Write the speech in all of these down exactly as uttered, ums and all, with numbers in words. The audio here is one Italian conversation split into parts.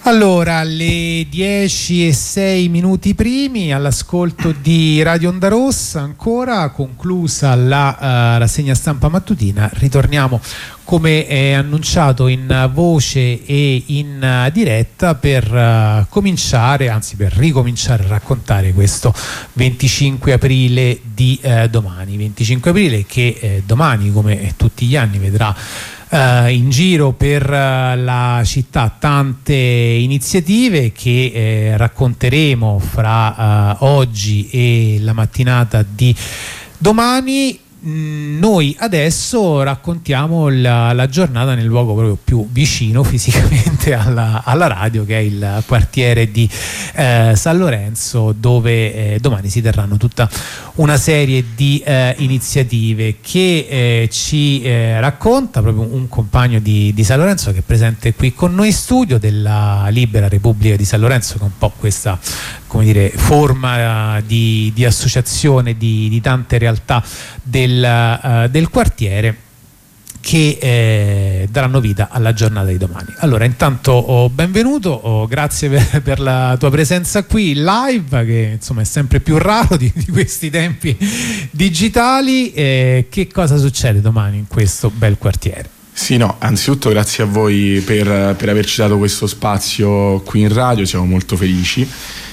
Allora, alle dieci e sei minuti primi, all'ascolto di Radio Onda Rossa, ancora conclusa la uh, rassegna stampa mattutina, ritorniamo come è annunciato in voce e in uh, diretta per uh, cominciare, anzi per ricominciare a raccontare questo venticinque aprile di uh, domani. venticinque aprile che eh, domani, come tutti gli anni, vedrà Uh, in giro per uh, la città tante iniziative che eh, racconteremo fra uh, oggi e la mattinata di domani. Mm, noi adesso raccontiamo la, la giornata nel luogo proprio più vicino fisicamente alla, alla radio, che è il quartiere di eh, San Lorenzo, dove eh, domani si terranno tutta una serie di eh, iniziative che eh, ci eh, racconta proprio un compagno di, di San Lorenzo che è presente qui con noi in studio, della Libera Repubblica di San Lorenzo, che è un po' questa, come dire, forma uh, di, di associazione di, di tante realtà del, uh, del quartiere che eh, daranno vita alla giornata di domani. Allora, intanto oh, benvenuto, oh, grazie per, per la tua presenza qui live, che insomma è sempre più raro di, di questi tempi digitali. Eh, che cosa succede domani in questo bel quartiere? Sì, no, anzitutto grazie a voi per, per averci dato questo spazio qui in radio, siamo molto felici.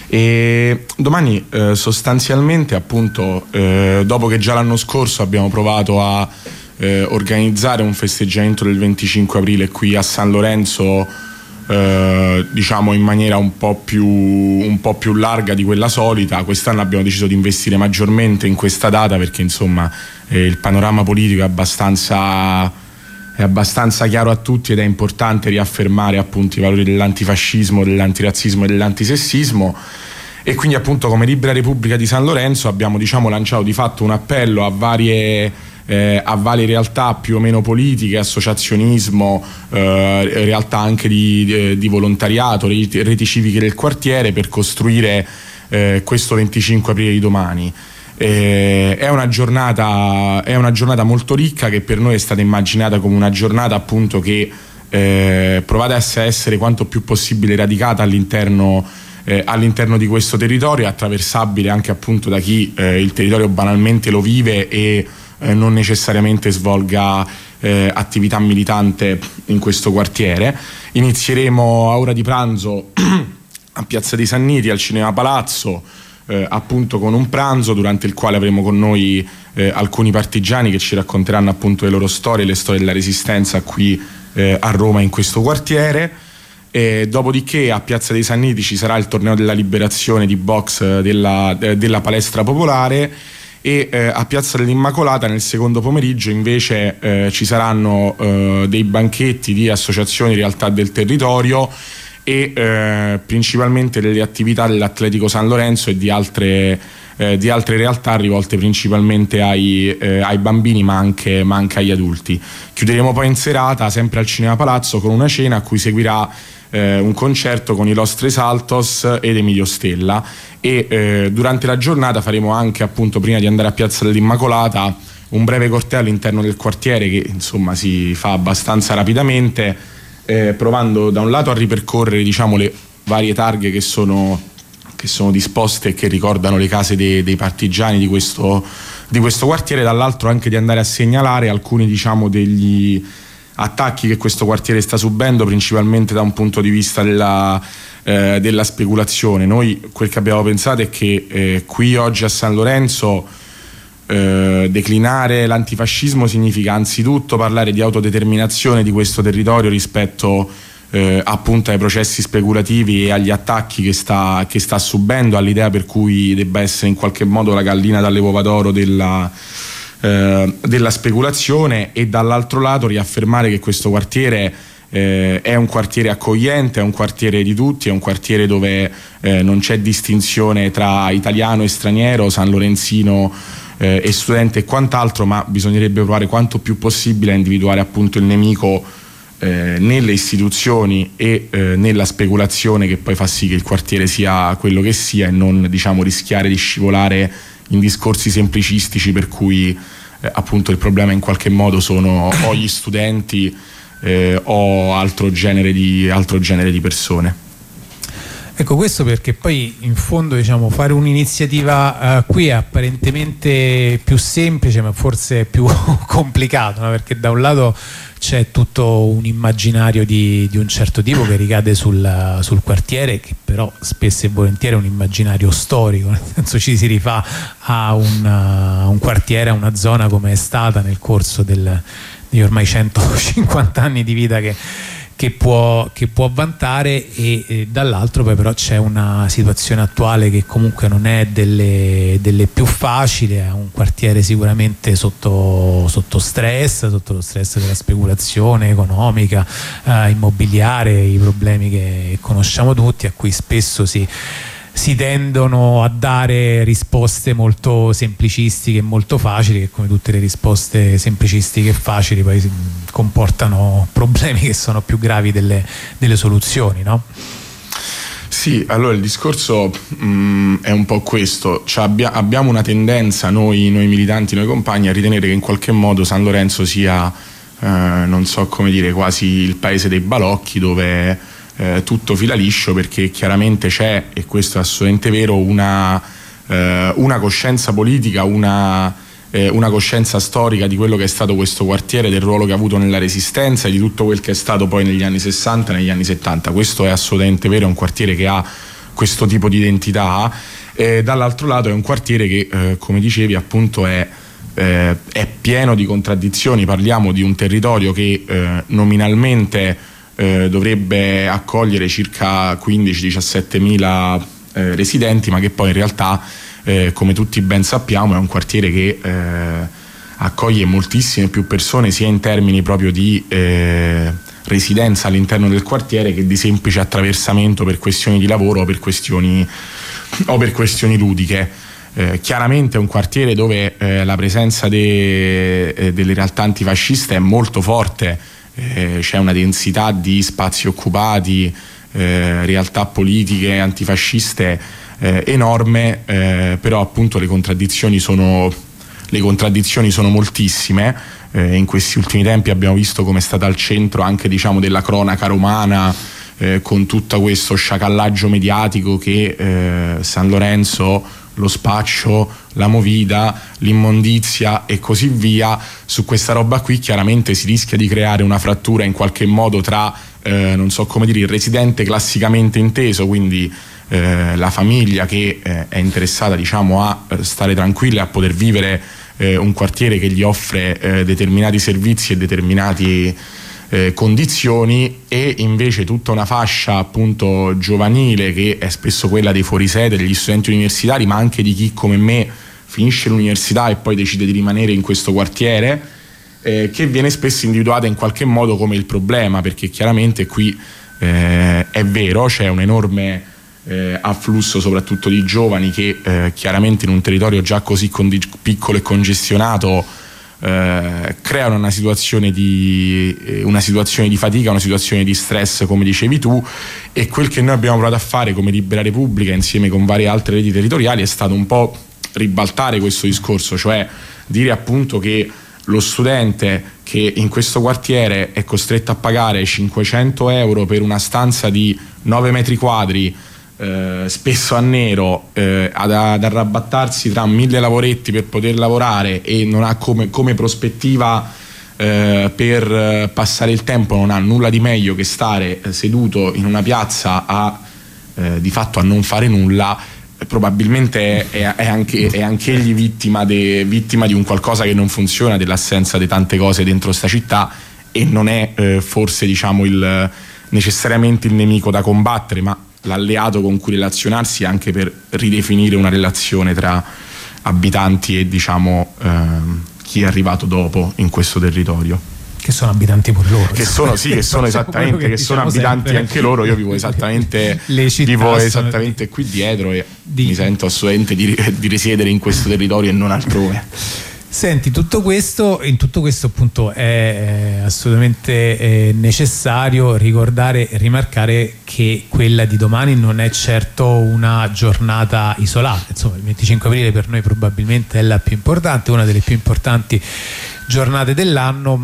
E domani eh, sostanzialmente, appunto, eh, dopo che già l'anno scorso abbiamo provato a eh, organizzare un festeggiamento del venticinque aprile qui a San Lorenzo, eh, diciamo in maniera un po' più un po' più larga di quella solita, quest'anno abbiamo deciso di investire maggiormente in questa data perché insomma eh, il panorama politico è abbastanza è abbastanza chiaro a tutti ed è importante riaffermare appunto i valori dell'antifascismo, dell'antirazzismo e dell'antisessismo. E quindi appunto come Libera Repubblica di San Lorenzo abbiamo, diciamo, lanciato di fatto un appello a varie eh, a varie realtà più o meno politiche, associazionismo, eh, realtà anche di, di, di volontariato, reti, reti civiche del quartiere, per costruire eh, questo venticinque aprile di domani. Eh, è una giornata è una giornata molto ricca, che per noi è stata immaginata come una giornata appunto che eh, provate a essere quanto più possibile radicata all'interno eh, all'interno di questo territorio, attraversabile anche appunto da chi eh, il territorio banalmente lo vive e eh, non necessariamente svolga eh, attività militante in questo quartiere. Inizieremo a ora di pranzo a Piazza dei Sanniti, al Cinema Palazzo, Eh, appunto con un pranzo durante il quale avremo con noi eh, alcuni partigiani che ci racconteranno appunto le loro storie, le storie della resistenza qui eh, a Roma, in questo quartiere. E dopodiché a Piazza dei Sanniti ci sarà il torneo della liberazione di box della, eh, della palestra popolare, e eh, a Piazza dell'Immacolata nel secondo pomeriggio invece eh, ci saranno eh, dei banchetti di associazioni, realtà del territorio e eh, principalmente delle attività dell'Atletico San Lorenzo e di altre, eh, di altre realtà rivolte principalmente ai, eh, ai bambini ma anche, ma anche agli adulti. Chiuderemo poi in serata sempre al Cinema Palazzo con una cena a cui seguirà eh, un concerto con i Los Tres Altos ed Emilio Stella, e eh, durante la giornata faremo anche, appunto, prima di andare a Piazza dell'Immacolata, un breve corteo all'interno del quartiere che insomma si fa abbastanza rapidamente, Eh, provando da un lato a ripercorrere, diciamo, le varie targhe che sono, che sono disposte e che ricordano le case dei, dei partigiani di questo, di questo quartiere, dall'altro anche di andare a segnalare alcuni, diciamo, degli attacchi che questo quartiere sta subendo, principalmente da un punto di vista della, eh, della speculazione. Noi quel che abbiamo pensato è che eh, qui oggi a San Lorenzo Eh, declinare l'antifascismo significa anzitutto parlare di autodeterminazione di questo territorio rispetto eh, appunto ai processi speculativi e agli attacchi che sta, che sta subendo, all'idea per cui debba essere in qualche modo la gallina dalle uova d'oro della, eh, della speculazione, e dall'altro lato riaffermare che questo quartiere eh, è un quartiere accogliente, è un quartiere di tutti, è un quartiere dove eh, non c'è distinzione tra italiano e straniero, sanlorenzino Eh, e studente e quant'altro, ma bisognerebbe provare quanto più possibile a individuare appunto il nemico eh, nelle istituzioni e eh, nella speculazione, che poi fa sì che il quartiere sia quello che sia, e non, diciamo, rischiare di scivolare in discorsi semplicistici per cui eh, appunto il problema in qualche modo sono o gli studenti eh, o altro genere di, altro genere di persone. Ecco, questo perché poi in fondo, diciamo, fare un'iniziativa uh, qui è apparentemente più semplice, ma forse più complicato, no? Perché da un lato c'è tutto un immaginario di, di un certo tipo che ricade sul, sul quartiere, che però spesso e volentieri è un immaginario storico, nel senso ci si rifà a un, a un quartiere, a una zona come è stata nel corso del, degli ormai centocinquanta anni di vita che Che può, che può vantare, e, e dall'altro poi però c'è una situazione attuale che comunque non è delle, delle più facili, è un quartiere sicuramente sotto, sotto stress, sotto lo stress della speculazione economica, eh, immobiliare, i problemi che conosciamo tutti, a cui spesso si si tendono a dare risposte molto semplicistiche e molto facili, che come tutte le risposte semplicistiche e facili poi comportano problemi che sono più gravi delle, delle soluzioni, no? Sì, allora il discorso mh, è un po' questo, cioè abbia, abbiamo una tendenza noi, noi militanti, noi compagni, a ritenere che in qualche modo San Lorenzo sia, eh, non so come dire, quasi il paese dei balocchi, dove Eh, tutto fila liscio, perché chiaramente c'è, e questo è assolutamente vero, una, eh, una coscienza politica, una, eh, una coscienza storica di quello che è stato questo quartiere, del ruolo che ha avuto nella resistenza e di tutto quel che è stato poi negli anni sessanta, negli anni settanta. Questo è assolutamente vero, è un quartiere che ha questo tipo di identità. E dall'altro lato è un quartiere che, eh, come dicevi, appunto è eh, è pieno di contraddizioni. Parliamo di un territorio che eh, nominalmente Eh, dovrebbe accogliere circa quindici diciassette mila eh, residenti, ma che poi in realtà, eh, come tutti ben sappiamo, è un quartiere che eh, accoglie moltissime più persone, sia in termini proprio di eh, residenza all'interno del quartiere che di semplice attraversamento per questioni di lavoro o per questioni, o per questioni ludiche. Eh, chiaramente è un quartiere dove eh, la presenza de, eh, delle realtà antifasciste è molto forte. Eh, c'è una densità di spazi occupati, eh, realtà politiche antifasciste eh, enorme, eh, però appunto le contraddizioni sono, le contraddizioni sono moltissime. Eh, in questi ultimi tempi abbiamo visto come è stata al centro anche, diciamo, della cronaca romana, eh, con tutto questo sciacallaggio mediatico che eh, San Lorenzo, lo spaccio, la movida, l'immondizia e così via. Su questa roba qui chiaramente si rischia di creare una frattura in qualche modo tra eh, non so come dire, il residente classicamente inteso, quindi eh, la famiglia che eh, è interessata, diciamo, a stare tranquilla, a poter vivere eh, un quartiere che gli offre eh, determinati servizi e determinati Eh, condizioni, e invece tutta una fascia appunto giovanile che è spesso quella dei fuorisede, degli studenti universitari, ma anche di chi come me finisce l'università e poi decide di rimanere in questo quartiere, eh, che viene spesso individuata in qualche modo come il problema, perché chiaramente qui eh, è vero, c'è un enorme eh, afflusso soprattutto di giovani che eh, chiaramente in un territorio già così condi- piccolo e congestionato Eh, creano una situazione di eh, una situazione di fatica, una situazione di stress, come dicevi tu, e quel che noi abbiamo provato a fare come Libera Repubblica insieme con varie altre reti territoriali è stato un po' ribaltare questo discorso, cioè dire appunto che lo studente che in questo quartiere è costretto a pagare cinquecento euro per una stanza di nove metri quadri, Eh, spesso a nero, eh, ad, ad arrabattarsi tra mille lavoretti per poter lavorare, e non ha come, come prospettiva eh, per passare il tempo, non ha nulla di meglio che stare eh, seduto in una piazza a eh, di fatto a non fare nulla, eh, probabilmente è, è, anche, è anche egli vittima, de, vittima di un qualcosa che non funziona, dell'assenza di tante cose dentro sta città, e non è eh, forse, diciamo, il, necessariamente il nemico da combattere, ma l'alleato con cui relazionarsi anche per ridefinire una relazione tra abitanti e, diciamo, ehm, chi è arrivato dopo in questo territorio. Che sono abitanti pure loro. Che sono, sì, che sono esattamente, che, che sono abitanti sempre. Anche loro. Io vivo esattamente, vivo esattamente qui dietro e di... mi sento assolutamente di, di risiedere in questo territorio e non altrove. Senti, tutto questo, in tutto questo appunto è assolutamente è necessario ricordare e rimarcare che quella di domani non è certo una giornata isolata. Insomma, il venticinque aprile per noi probabilmente è la più importante, una delle più importanti giornate dell'anno,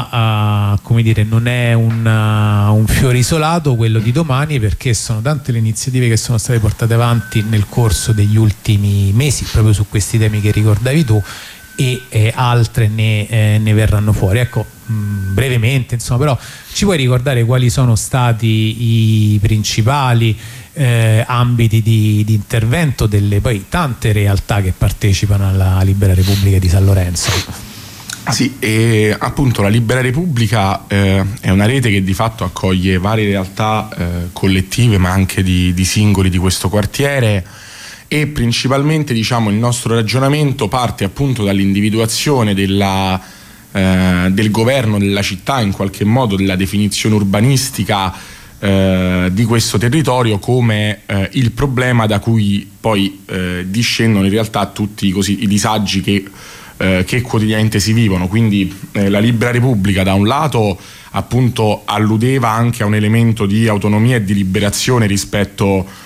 ma uh, come dire, non è un, uh, un fiore isolato quello di domani, perché sono tante le iniziative che sono state portate avanti nel corso degli ultimi mesi proprio su questi temi che ricordavi tu, e eh, altre ne, eh, ne verranno fuori. Ecco, mh, brevemente insomma, però ci puoi ricordare quali sono stati i principali eh, ambiti di, di intervento delle poi tante realtà che partecipano alla Libera Repubblica di San Lorenzo? Sì, e appunto la Libera Repubblica eh, è una rete che di fatto accoglie varie realtà eh, collettive, ma anche di, di singoli di questo quartiere, e principalmente, diciamo, il nostro ragionamento parte appunto dall'individuazione della, eh, del governo della città, in qualche modo della definizione urbanistica eh, di questo territorio come eh, il problema da cui poi eh, discendono in realtà tutti così, i disagi che, eh, che quotidianamente si vivono. Quindi eh, la Libera Repubblica da un lato appunto alludeva anche a un elemento di autonomia e di liberazione rispetto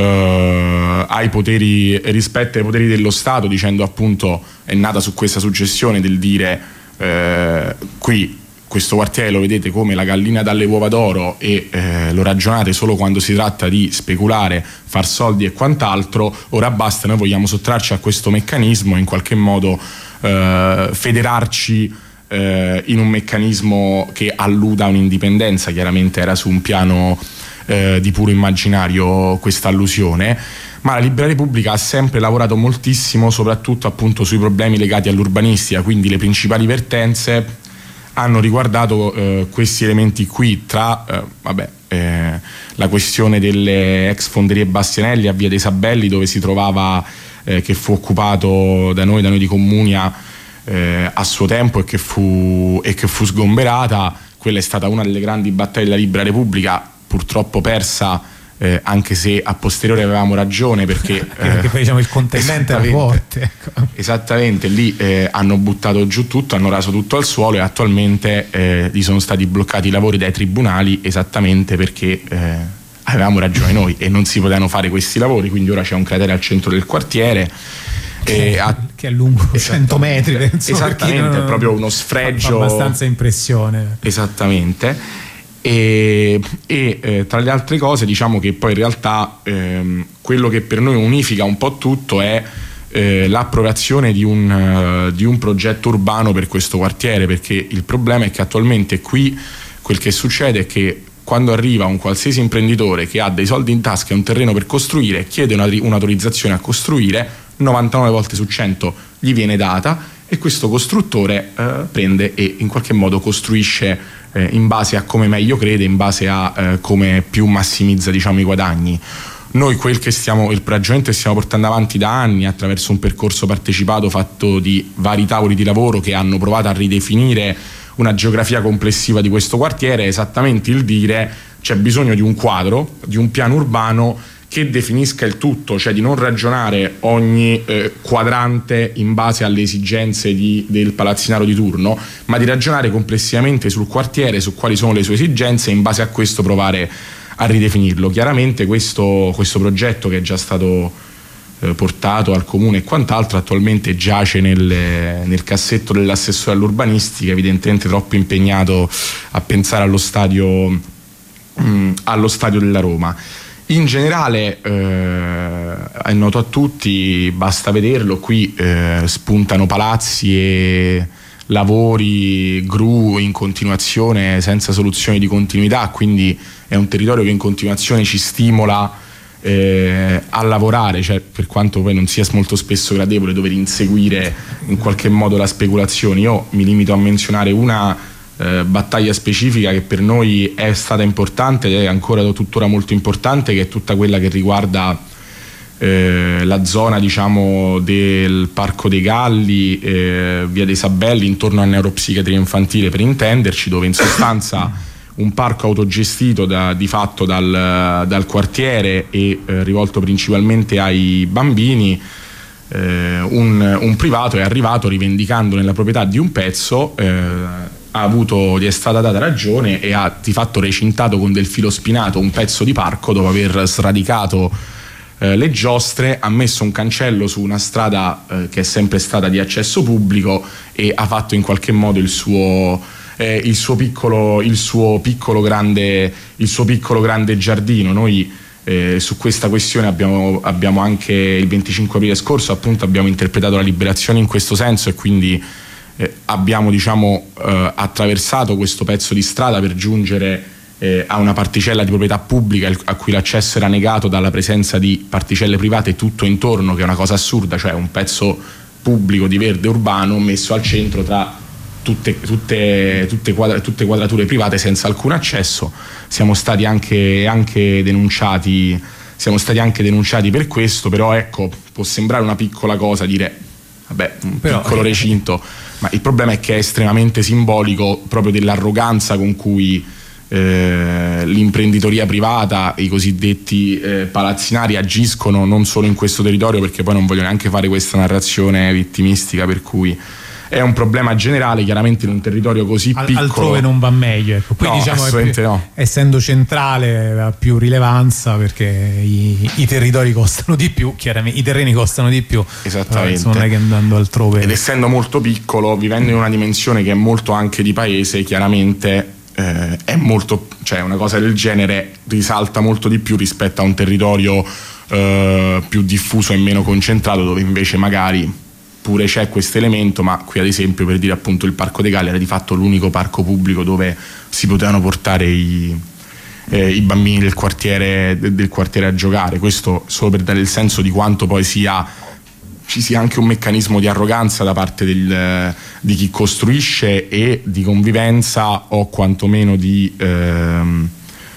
Uh, ai poteri, rispetto ai poteri dello Stato, dicendo appunto, è nata su questa suggestione del dire uh, qui questo quartiere lo vedete come la gallina dalle uova d'oro e uh, lo ragionate solo quando si tratta di speculare, far soldi e quant'altro, ora basta, noi vogliamo sottrarci a questo meccanismo e in qualche modo uh, federarci uh, in un meccanismo che alluda a un'indipendenza. Chiaramente era su un piano Eh, di puro immaginario questa allusione, ma la Libera Repubblica ha sempre lavorato moltissimo soprattutto appunto sui problemi legati all'urbanistica, quindi le principali vertenze hanno riguardato eh, questi elementi qui, tra eh, vabbè, eh, la questione delle ex fonderie Bastianelli a Via dei Sabelli, dove si trovava, eh, che fu occupato da noi, da noi di Comunia eh, a suo tempo, e che fu, e che fu sgomberata. Quella è stata una delle grandi battaglie della Libera Repubblica, purtroppo persa, eh, anche se a posteriore avevamo ragione, perché, eh, perché poi diciamo il contendente era forte, ecco. Esattamente, lì eh, hanno buttato giù tutto, hanno raso tutto al suolo, e attualmente eh, gli sono stati bloccati i lavori dai tribunali esattamente perché eh, avevamo ragione noi e non si potevano fare questi lavori. Quindi ora c'è un cratere al centro del quartiere che, a, che è lungo cento metri, penso, esattamente, è proprio uno sfregio, fa abbastanza impressione. Esattamente. E, e eh, tra le altre cose, diciamo che poi in realtà ehm, quello che per noi unifica un po' tutto è eh, l'approvazione di un, uh, di un progetto urbano per questo quartiere, perché il problema è che attualmente qui quel che succede è che quando arriva un qualsiasi imprenditore che ha dei soldi in tasca e un terreno per costruire, chiede una, un'autorizzazione a costruire, novantanove volte su cento gli viene data, e questo costruttore eh, prende e in qualche modo costruisce eh, in base a come meglio crede, in base a eh, come più massimizza, diciamo, i guadagni. Noi quel che stiamo, il ragionamento che stiamo portando avanti da anni attraverso un percorso partecipato fatto di vari tavoli di lavoro che hanno provato a ridefinire una geografia complessiva di questo quartiere, è esattamente il dire c'è bisogno di un quadro, di un piano urbano che definisca il tutto, cioè di non ragionare ogni eh, quadrante in base alle esigenze di, del palazzinaro di turno, ma di ragionare complessivamente sul quartiere, su quali sono le sue esigenze, e in base a questo provare a ridefinirlo. Chiaramente questo, questo progetto, che è già stato eh, portato al comune e quant'altro, attualmente giace nel, nel cassetto dell'assessore all'urbanistica, evidentemente troppo impegnato a pensare allo stadio, mh, allo stadio della Roma. In generale eh, è noto a tutti, basta vederlo, qui eh, spuntano palazzi e lavori, gru in continuazione senza soluzioni di continuità, quindi è un territorio che in continuazione ci stimola eh, a lavorare, cioè, per quanto poi non sia molto spesso gradevole dover inseguire in qualche modo la speculazione. Io mi limito a menzionare una Eh, battaglia specifica che per noi è stata importante ed è ancora tuttora molto importante, che è tutta quella che riguarda eh, la zona, diciamo, del Parco dei Galli, eh, Via dei Sabelli, intorno a neuropsichiatria infantile per intenderci, dove in sostanza un parco autogestito da, di fatto dal, dal quartiere e eh, rivolto principalmente ai bambini. Eh, un, un privato è arrivato rivendicando nella proprietà di un pezzo, eh, ha avuto, gli è stata data ragione e ha di fatto recintato con del filo spinato un pezzo di parco dopo aver sradicato eh, le giostre, ha messo un cancello su una strada eh, che è sempre stata di accesso pubblico e ha fatto in qualche modo il suo, eh, il suo piccolo il suo piccolo grande il suo piccolo grande giardino. Noi eh, su questa questione abbiamo, abbiamo anche il venticinque aprile scorso appunto abbiamo interpretato la liberazione in questo senso, e quindi eh, abbiamo diciamo eh, attraversato questo pezzo di strada per giungere eh, a una particella di proprietà pubblica a cui l'accesso era negato dalla presenza di particelle private tutto intorno, che è una cosa assurda, cioè un pezzo pubblico di verde urbano messo al centro tra tutte, tutte, tutte, quadra, tutte quadrature private senza alcun accesso. Siamo stati anche, anche denunciati siamo stati anche denunciati per questo, però ecco, può sembrare una piccola cosa dire vabbè, un però, piccolo recinto, ma il problema è che è estremamente simbolico proprio dell'arroganza con cui eh, l'imprenditoria privata, i cosiddetti eh, palazzinari agiscono non solo in questo territorio, perché poi non voglio neanche fare questa narrazione vittimistica per cui è un problema generale, chiaramente in un territorio così Al, piccolo altrove non va meglio, ecco. Poi no, diciamo è più, no. essendo centrale ha più rilevanza perché i, i territori costano di più, chiaramente i terreni costano di più, esattamente, non è che andando altrove, ed essendo molto piccolo, vivendo in una dimensione che è molto anche di paese, chiaramente eh, è molto, cioè una cosa del genere risalta molto di più rispetto a un territorio eh, più diffuso e meno concentrato, dove invece magari pure c'è questo elemento, ma qui ad esempio, per dire appunto, il Parco dei Galli era di fatto l'unico parco pubblico dove si potevano portare i, eh, i bambini del quartiere, del quartiere a giocare. Questo solo per dare il senso di quanto poi sia, ci sia anche un meccanismo di arroganza da parte del, di chi costruisce e di convivenza, o quantomeno di ehm,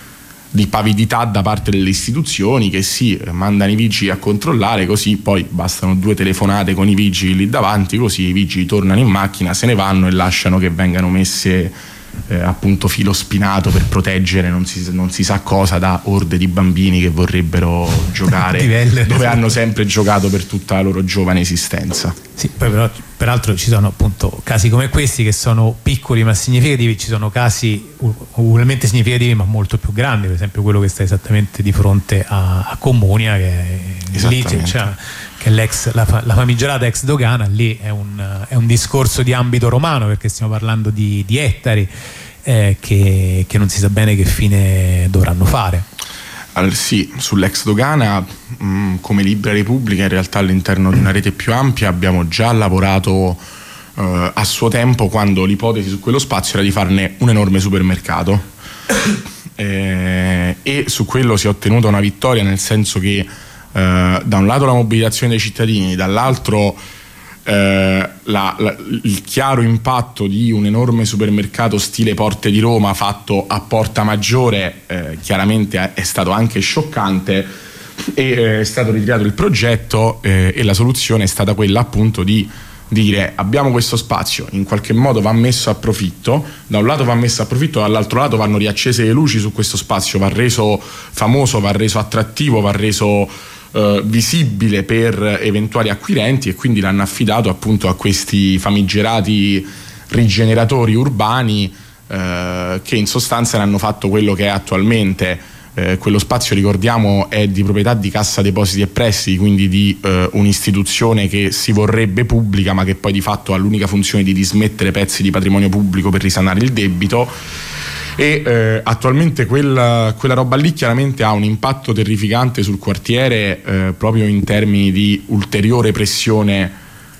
di pavidità da parte delle istituzioni, che sì, mandano i vigili a controllare, così poi bastano due telefonate con i vigili lì davanti, così i vigili tornano in macchina, se ne vanno e lasciano che vengano messe eh, appunto filo spinato per proteggere non si, non si sa cosa da orde di bambini che vorrebbero giocare dove hanno sempre giocato per tutta la loro giovane esistenza. Sì, poi però peraltro ci sono appunto casi come questi che sono piccoli ma significativi, ci sono casi ugualmente significativi ma molto più grandi, per esempio quello che sta esattamente di fronte a, a Comunia, che è lì, cioè, che è l'ex, la, la famigerata ex dogana. Lì è un, è un discorso di ambito romano, perché stiamo parlando di, di ettari eh, che, che non si sa bene che fine dovranno fare. Allora, sì, sull'ex dogana mh, come Libera Repubblica, in realtà all'interno di una rete più ampia abbiamo già lavorato eh, a suo tempo, quando l'ipotesi su quello spazio era di farne un enorme supermercato eh, e su quello si è ottenuta una vittoria, nel senso che eh, da un lato la mobilitazione dei cittadini, dall'altro eh, la, la, il chiaro impatto di un enorme supermercato stile Porte di Roma fatto a Porta Maggiore eh, chiaramente è stato anche scioccante, e eh, è stato ritirato il progetto eh, e la soluzione è stata quella appunto di dire: abbiamo questo spazio, in qualche modo va messo a profitto, da un lato va messo a profitto, dall'altro lato vanno riaccese le luci su questo spazio, va reso famoso, va reso attrattivo, va reso Uh, visibile per eventuali acquirenti, e quindi l'hanno affidato appunto a questi famigerati rigeneratori urbani uh, che in sostanza ne hanno fatto quello che è attualmente. Uh, quello spazio, ricordiamo, è di proprietà di Cassa Depositi e Prestiti, quindi di uh, un'istituzione che si vorrebbe pubblica ma che poi di fatto ha l'unica funzione di dismettere pezzi di patrimonio pubblico per risanare il debito. E eh, attualmente quella, quella roba lì chiaramente ha un impatto terrificante sul quartiere, eh, proprio in termini di ulteriore pressione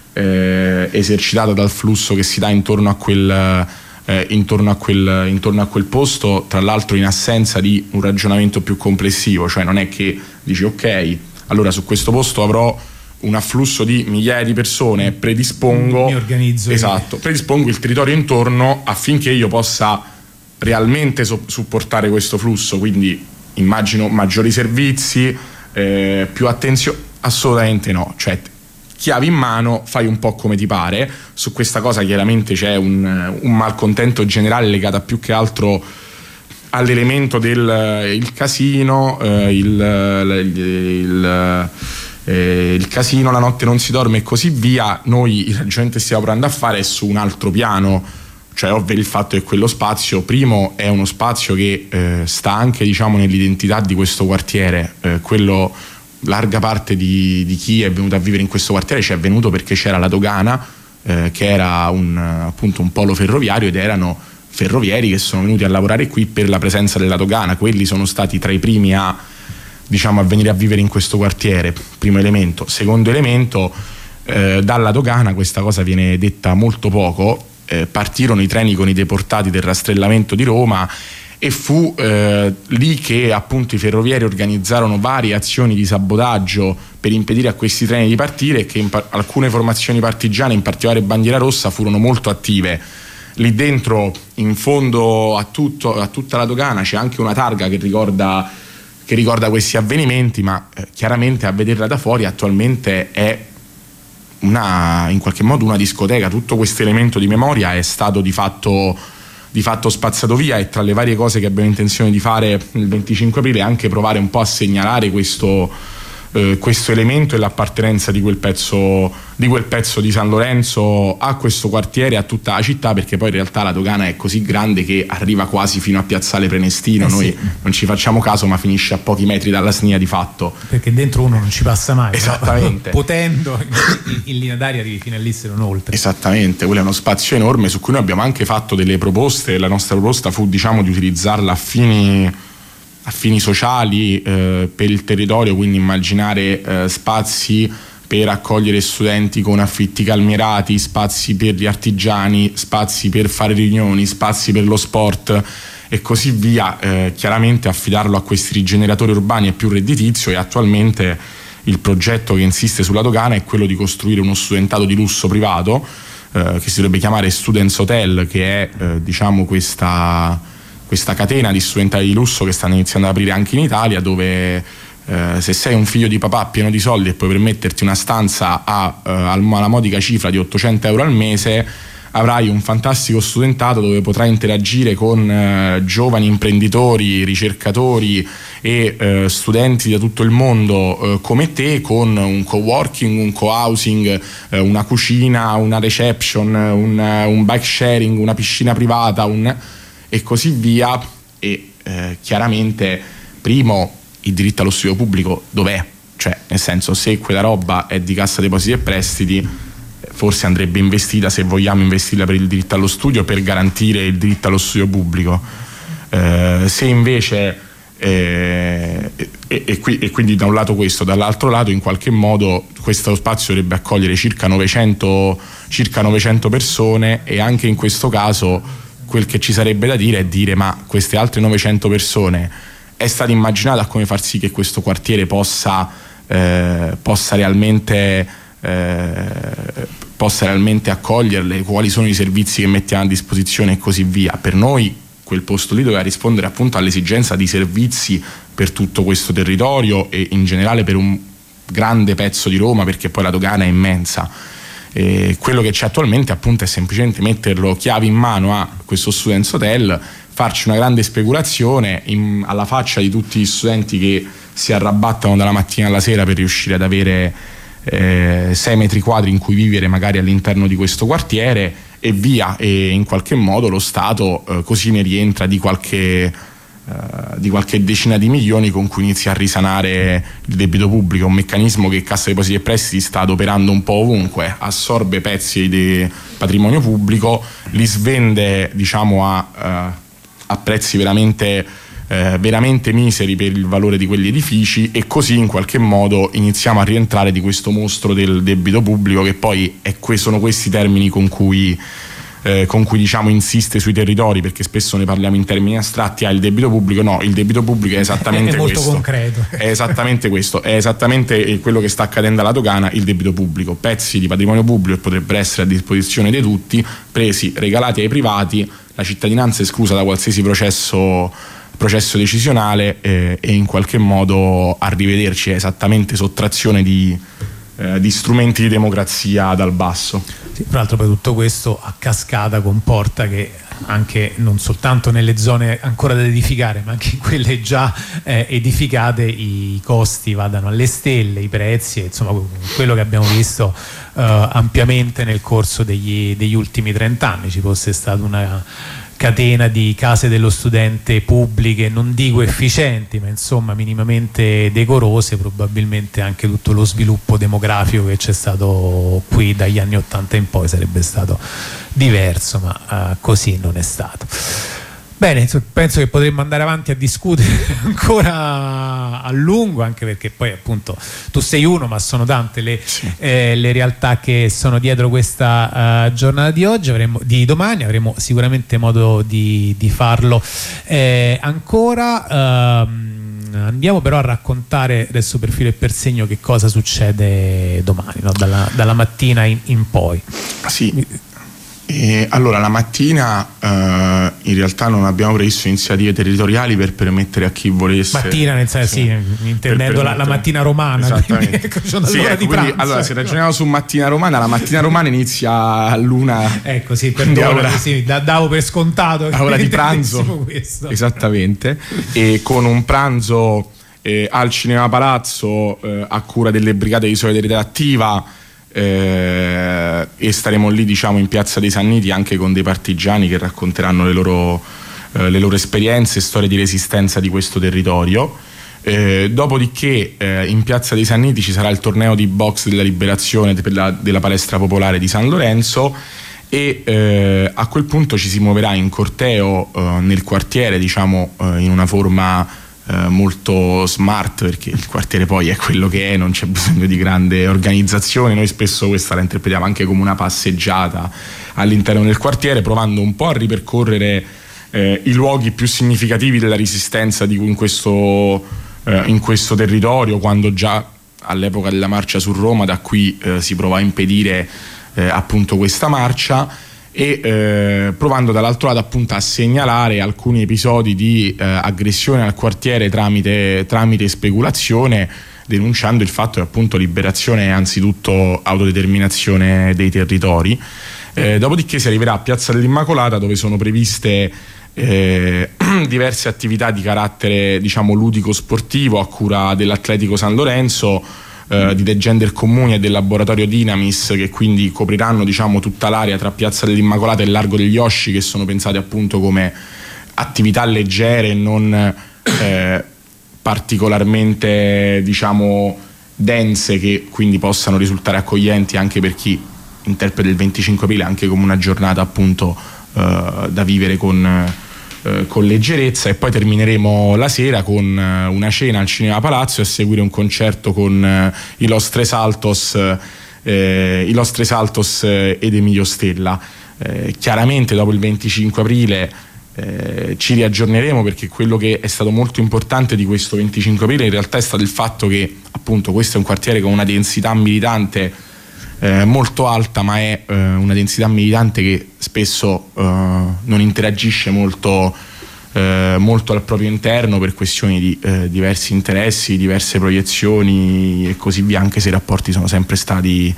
eh, esercitata dal flusso che si dà intorno a quel, eh, intorno a quel, intorno a quel posto, tra l'altro in assenza di un ragionamento più complessivo, cioè non è che dici ok, allora su questo posto avrò un afflusso di migliaia di persone, predispongo, mi organizzo, esatto, predispongo il territorio intorno affinché io possa realmente so- supportare questo flusso, quindi immagino maggiori servizi, eh, più attenzione. Assolutamente no, cioè chiavi in mano, fai un po' come ti pare. Su questa cosa chiaramente c'è un, un malcontento generale legato più che altro all'elemento del il casino, eh, il, il, il, eh, il casino, la notte non si dorme e così via. Noi il ragionamento che stiamo provando a fare è su un altro piano, cioè ovvio il fatto che quello spazio, primo, è uno spazio che eh, sta anche diciamo nell'identità di questo quartiere, eh, quello larga parte di, di chi è venuto a vivere in questo quartiere ci è venuto perché c'era la dogana, eh, che era un, appunto un polo ferroviario, ed erano ferrovieri che sono venuti a lavorare qui per la presenza della dogana. Quelli sono stati tra i primi a, diciamo, a venire a vivere in questo quartiere, primo elemento. Secondo elemento, eh, dalla dogana questa cosa viene detta molto poco. Eh, partirono i treni con i deportati del rastrellamento di Roma e fu eh, lì che appunto i ferrovieri organizzarono varie azioni di sabotaggio per impedire a questi treni di partire, e che in par- alcune formazioni partigiane, in particolare Bandiera Rossa, furono molto attive. Lì dentro, in fondo a, tutto, a tutta la dogana, c'è anche una targa che ricorda, che ricorda questi avvenimenti, ma eh, chiaramente a vederla da fuori attualmente è una, in qualche modo una discoteca. Tutto questo elemento di memoria è stato di fatto, di fatto spazzato via, e tra le varie cose che abbiamo intenzione di fare il venticinque aprile è anche provare un po' a segnalare questo, eh, questo elemento e l'appartenenza di quel pezzo di quel pezzo di San Lorenzo a questo quartiere, a tutta la città, perché poi in realtà la dogana è così grande che arriva quasi fino a Piazzale Prenestino. Eh, Noi sì. non ci facciamo caso, ma finisce a pochi metri dalla S N I A di fatto, perché dentro uno non ci passa mai. Esattamente. Però, potendo in, in linea d'aria arrivi fino a lì, se non oltre. Esattamente, quello è uno spazio enorme su cui noi abbiamo anche fatto delle proposte. La nostra proposta fu, diciamo, di utilizzarla a fini a fini sociali, eh, per il territorio, quindi immaginare eh, spazi per accogliere studenti con affitti calmierati, spazi per gli artigiani, spazi per fare riunioni, spazi per lo sport e così via. Eh, chiaramente affidarlo a questi rigeneratori urbani è più redditizio, e attualmente il progetto che insiste sulla dogana è quello di costruire uno studentato di lusso privato, eh, che si dovrebbe chiamare Students Hotel, che è eh, diciamo questa, questa catena di studentati di lusso che stanno iniziando ad aprire anche in Italia, dove Uh, se sei un figlio di papà pieno di soldi e puoi permetterti una stanza a, uh, alla modica cifra di ottocento euro al mese, avrai un fantastico studentato dove potrai interagire con uh, giovani imprenditori, ricercatori e uh, studenti da tutto il mondo uh, come te, con un co-working, un co-housing, uh, una cucina, una reception, un, uh, un bike sharing, una piscina privata, un... e così via. E uh, chiaramente, primo, il diritto allo studio pubblico dov'è? Cioè, nel senso, se quella roba è di Cassa Depositi e Prestiti, forse andrebbe investita, se vogliamo investirla per il diritto allo studio, per garantire il diritto allo studio pubblico. Eh, se invece eh, e, e, qui, e quindi da un lato questo, dall'altro lato in qualche modo questo spazio dovrebbe accogliere circa novecento, circa novecento persone, e anche in questo caso quel che ci sarebbe da dire è dire: ma queste altre novecento persone è stata immaginata a come far sì che questo quartiere possa, eh, possa realmente eh, possa realmente accoglierle, quali sono i servizi che mettiamo a disposizione e così via. Per noi quel posto lì doveva rispondere appunto all'esigenza di servizi per tutto questo territorio e in generale per un grande pezzo di Roma, perché poi la dogana è immensa. E quello che c'è attualmente appunto è semplicemente metterlo chiavi in mano a questo Students Hotel, farci una grande speculazione in, alla faccia di tutti gli studenti che si arrabattano dalla mattina alla sera per riuscire ad avere eh, sei metri quadri in cui vivere magari all'interno di questo quartiere, e via. E in qualche modo lo Stato eh, così ne rientra di qualche, eh, di qualche decina di milioni con cui inizia a risanare il debito pubblico, un meccanismo che Cassa Depositi e Prestiti sta adoperando un po' ovunque. Assorbe pezzi di patrimonio pubblico, li svende, diciamo, a... Eh, a prezzi veramente, eh, veramente miseri per il valore di quegli edifici, e così in qualche modo iniziamo a rientrare di questo mostro del debito pubblico, che poi è, sono questi termini con cui, eh, con cui diciamo insiste sui territori, perché spesso ne parliamo in termini astratti. Ah, il debito pubblico, no, il debito pubblico è esattamente è molto questo. concreto. È esattamente questo, è esattamente quello che sta accadendo alla dogana, il debito pubblico, pezzi di patrimonio pubblico che potrebbero essere a disposizione di tutti, presi, regalati ai privati, la cittadinanza esclusa da qualsiasi processo, processo decisionale, eh, e in qualche modo arrivederci, è esattamente sottrazione di, eh, di strumenti di democrazia dal basso. Sì, tra l'altro poi tutto questo a cascata comporta che anche non soltanto nelle zone ancora da edificare, ma anche in quelle già eh, edificate, i costi vadano alle stelle, i prezzi, insomma quello che abbiamo visto eh, ampiamente nel corso degli, degli ultimi trent'anni. Ci fosse stata una catena di case dello studente pubbliche, non dico efficienti, ma insomma minimamente decorose, probabilmente anche tutto lo sviluppo demografico che c'è stato qui dagli anni ottanta in poi sarebbe stato diverso, ma uh, così non è stato. Bene, penso che potremmo andare avanti a discutere ancora a lungo, anche perché poi appunto tu sei uno, ma sono tante le, sì. eh, le realtà che sono dietro questa uh, giornata di oggi, avremo, di domani, avremo sicuramente modo di, di farlo eh, ancora. Uh, andiamo però a raccontare adesso per filo e per segno che cosa succede domani, no? dalla, dalla mattina in, in poi. Sì. E allora la mattina eh, in realtà non abbiamo previsto iniziative territoriali per permettere a chi volesse, mattina nel senso sì, sì intendendo la, la mattina romana, esattamente. Ecco, sì, ecco, di quindi, pranzo, allora ecco. Se ragioniamo su mattina romana, la mattina romana inizia all'una, ecco sì, perdona, sì, davo per scontato a ora di pranzo questo. Esattamente, e con un pranzo eh, al Cinema Palazzo eh, a cura delle brigate di solidarietà attiva. Eh, e staremo lì, diciamo, in Piazza dei Sanniti anche con dei partigiani che racconteranno le loro, eh, le loro esperienze e storie di resistenza di questo territorio. Eh, dopodiché eh, in Piazza dei Sanniti ci sarà il torneo di box della liberazione de- della, della palestra popolare di San Lorenzo e eh, a quel punto ci si muoverà in corteo eh, nel quartiere, diciamo eh, in una forma molto smart, perché il quartiere poi è quello che è, non c'è bisogno di grande organizzazione. Noi spesso questa la interpretiamo anche come una passeggiata all'interno del quartiere, provando un po' a ripercorrere eh, i luoghi più significativi della resistenza di, in, questo, eh, in questo territorio, quando già all'epoca della marcia su Roma da qui eh, si prova a impedire eh, appunto questa marcia, e eh, provando dall'altro lato appunto a segnalare alcuni episodi di eh, aggressione al quartiere tramite, tramite speculazione, denunciando il fatto che appunto liberazione è anzitutto autodeterminazione dei territori. Eh, dopodiché si arriverà a Piazza dell'Immacolata, dove sono previste eh, diverse attività di carattere, diciamo, ludico sportivo a cura dell'Atletico San Lorenzo, Uh, di The Gender Comuni e del laboratorio Dynamis, che quindi copriranno, diciamo, tutta l'area tra Piazza dell'Immacolata e il Largo degli Osci, che sono pensate appunto come attività leggere e non eh, particolarmente, diciamo, dense, che quindi possano risultare accoglienti anche per chi interpreta il venticinque aprile anche come una giornata appunto uh, da vivere con con leggerezza. E poi termineremo la sera con una cena al Cinema Palazzo e a seguire un concerto con i Los Tres Altos, eh, i Los Tres Altos ed Emilio Stella. Eh, chiaramente dopo il venticinque aprile eh, ci riaggiorneremo, perché quello che è stato molto importante di questo venticinque aprile in realtà è stato il fatto che appunto questo è un quartiere con una densità militante Eh, molto alta, ma è eh, una densità militante che spesso eh, non interagisce molto, eh, molto al proprio interno per questioni di eh, diversi interessi, diverse proiezioni e così via, anche se i rapporti sono sempre stati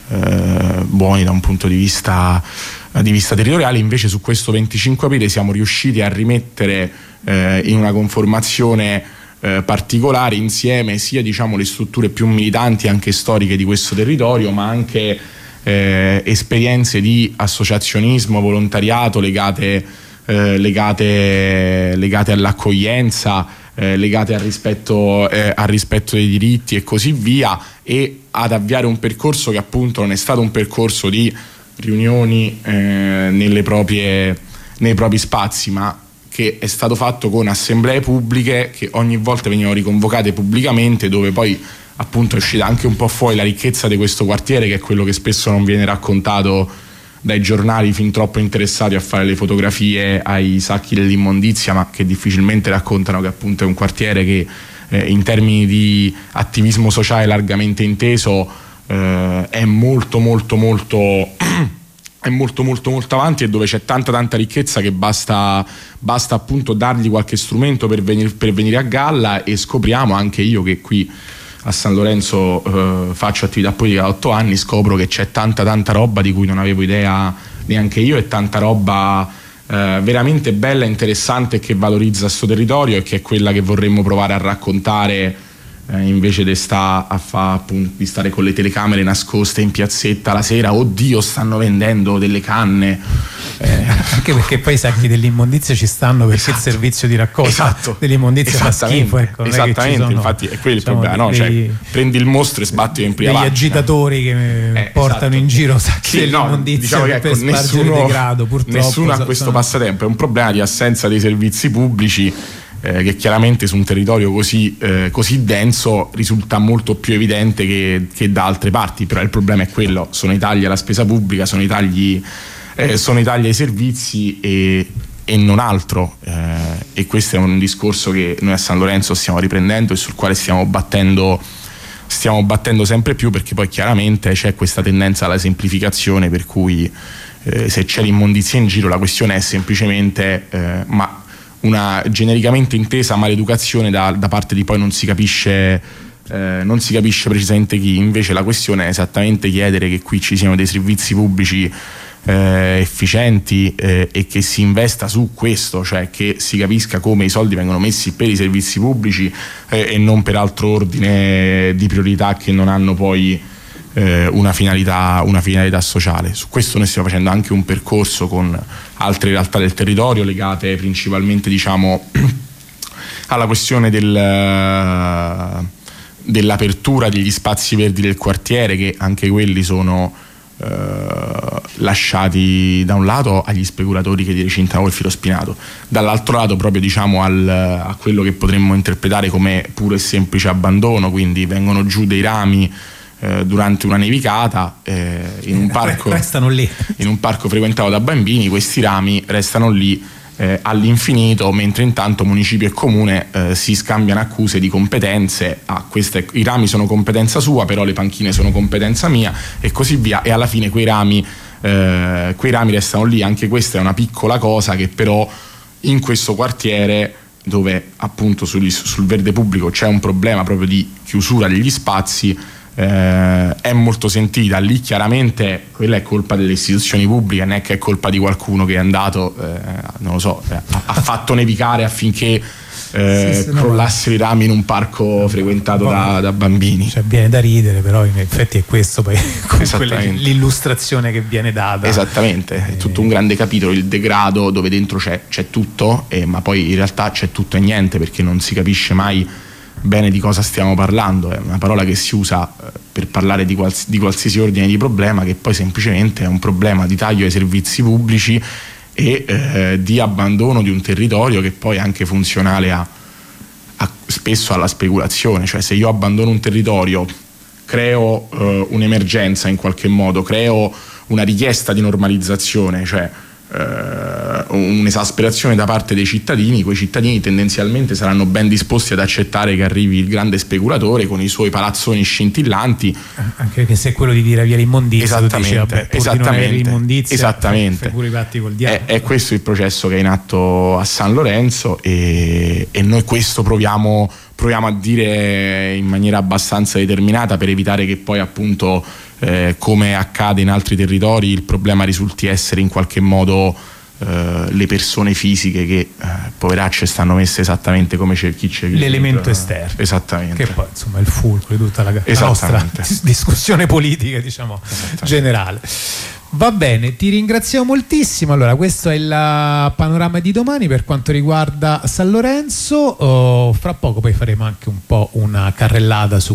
eh, buoni da un punto di vista, di vista territoriale. Invece su questo venticinque aprile siamo riusciti a rimettere eh, in una conformazione Eh, particolari insieme sia, diciamo, le strutture più militanti anche storiche di questo territorio, ma anche eh, esperienze di associazionismo, volontariato legate, eh, legate, legate all'accoglienza, eh, legate al rispetto, eh, al rispetto dei diritti e così via, e ad avviare un percorso che appunto non è stato un percorso di riunioni eh, nelle proprie, nei propri spazi, ma che è stato fatto con assemblee pubbliche che ogni volta venivano riconvocate pubblicamente, dove poi appunto è uscita anche un po' fuori la ricchezza di questo quartiere, che è quello che spesso non viene raccontato dai giornali fin troppo interessati a fare le fotografie ai sacchi dell'immondizia, ma che difficilmente raccontano che appunto è un quartiere che eh, in termini di attivismo sociale largamente inteso eh, è molto molto molto è molto molto molto avanti, e dove c'è tanta tanta ricchezza che basta, basta appunto dargli qualche strumento per venire, per venire a galla. E scopriamo, anche io che qui a San Lorenzo eh, faccio attività politica da otto anni, scopro che c'è tanta tanta roba di cui non avevo idea neanche io, e tanta roba eh, veramente bella, interessante, che valorizza questo territorio e che è quella che vorremmo provare a raccontare eh, invece di, sta a fa, appunto, di stare con le telecamere nascoste in piazzetta la sera, oddio stanno vendendo delle canne, eh. anche perché poi i sacchi dell'immondizia ci stanno perché esatto. il servizio di raccolta esatto. dell'immondizia fa schifo, ecco, esattamente, sono, infatti è quello il diciamo, problema, no? dei, Cioè, prendi il mostro e sbatti in prima degli pagina. agitatori che eh, portano esatto. in giro sacchi sì, dell'immondizia no, diciamo che, ecco, per spargere il degrado, purtroppo nessuno ha questo sono... passatempo, è un problema di assenza dei servizi pubblici, eh, che chiaramente su un territorio così, eh, così denso risulta molto più evidente che, che da altre parti, però il problema è quello, sono i tagli alla spesa pubblica, sono i tagli, eh, sono i tagli ai servizi e, e non altro, eh, e questo è un discorso che noi a San Lorenzo stiamo riprendendo e sul quale stiamo battendo stiamo battendo sempre più, perché poi chiaramente c'è questa tendenza alla semplificazione, per cui eh, se c'è l'immondizia in giro la questione è semplicemente eh, ma una genericamente intesa maleducazione da, da parte di poi non si capisce eh, non si capisce precisamente chi. Invece la questione è esattamente chiedere che qui ci siano dei servizi pubblici eh, efficienti eh, e che si investa su questo, cioè che si capisca come i soldi vengono messi per i servizi pubblici eh, e non per altro ordine di priorità che non hanno poi Una finalità, una finalità sociale. Su questo noi stiamo facendo anche un percorso con altre realtà del territorio legate principalmente, diciamo, alla questione del, dell'apertura degli spazi verdi del quartiere, che anche quelli sono eh, lasciati da un lato agli speculatori che di recintano il filo spinato, dall'altro lato proprio, diciamo, al, a quello che potremmo interpretare come puro e semplice abbandono, quindi vengono giù dei rami Eh, durante una nevicata eh, in un parco restano lì in un parco frequentato da bambini, questi rami restano lì eh, all'infinito, mentre intanto municipio e comune eh, si scambiano accuse di competenze. Ah, queste, i rami sono competenza sua, però le panchine sono competenza mia, e così via, e alla fine quei rami eh, quei rami restano lì. Anche questa è una piccola cosa che però in questo quartiere, dove appunto sul, sul verde pubblico c'è un problema proprio di chiusura degli spazi, Eh, è molto sentita. Lì chiaramente quella è colpa delle istituzioni pubbliche, non è che è colpa di qualcuno che è andato eh, non lo so, ha, ha fatto nevicare affinché eh, sì, sì, crollassero no, i rami in un parco frequentato no, da, da bambini. Cioè, viene da ridere, però in effetti è questo poi l'illustrazione che viene data. Esattamente, eh, è tutto un grande capitolo, il degrado, dove dentro c'è, c'è tutto, eh, ma poi in realtà c'è tutto e niente, perché non si capisce mai bene di cosa stiamo parlando. È una parola che si usa per parlare di, quals- di qualsiasi ordine di problema, che poi semplicemente è un problema di taglio ai servizi pubblici e eh, di abbandono di un territorio, che poi è anche funzionale a, a, spesso alla speculazione. Cioè, se io abbandono un territorio, creo eh, un'emergenza in qualche modo, creo una richiesta di normalizzazione, cioè Uh, un'esasperazione da parte dei cittadini, quei cittadini tendenzialmente saranno ben disposti ad accettare che arrivi il grande speculatore con i suoi palazzoni scintillanti, anche perché se è quello di dire via l'immondizia, esattamente, tu dici, vabbè, esattamente, l'immondizia, esattamente. Pure i patti col diavolo. È, è questo il processo che è in atto a San Lorenzo, e, e noi questo proviamo, proviamo a dire in maniera abbastanza determinata, per evitare che poi appunto Eh, come accade in altri territori, il problema risulti essere in qualche modo eh, le persone fisiche che eh, poveracce stanno messe esattamente come c'è chi c'è l'elemento esterno, esattamente, che poi insomma è il fulcro di tutta la, la nostra discussione politica, diciamo, generale. Va bene, ti ringraziamo moltissimo. Allora, questo è il panorama di domani per quanto riguarda San Lorenzo. Oh, fra poco poi faremo anche un po' una carrellata su